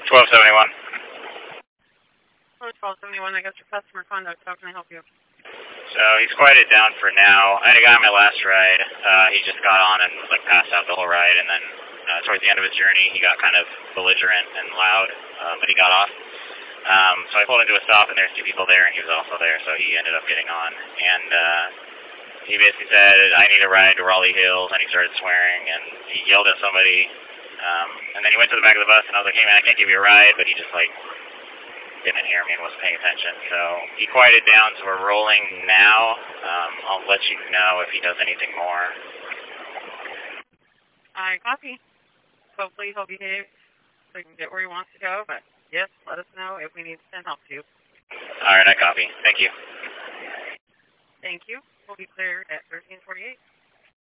1271. Hello, 1271. I got your customer conduct. How can I help you? So he's quieted down for now. I had a guy on my last ride. He just got on and was like passed out the whole ride, and then towards the end of his journey, he got kind of belligerent and loud, but he got off. So I pulled into a stop, and there's two people there, and he was also there, so he ended up getting on. And he basically said, "I need a ride to Raleigh Hills," and he started swearing, and he yelled at somebody. And then he went to the back of the bus, and I was like, "Hey man, I can't give you a ride," but he just like didn't hear me and wasn't paying attention. So he quieted down, so we're rolling now. I'll let you know if he does anything more. I copy. Hopefully he'll behave so he can get where he wants to go, but yes, let us know if we need to send help to you. All right, I copy. Thank you. Thank you. We'll be clear at 1348.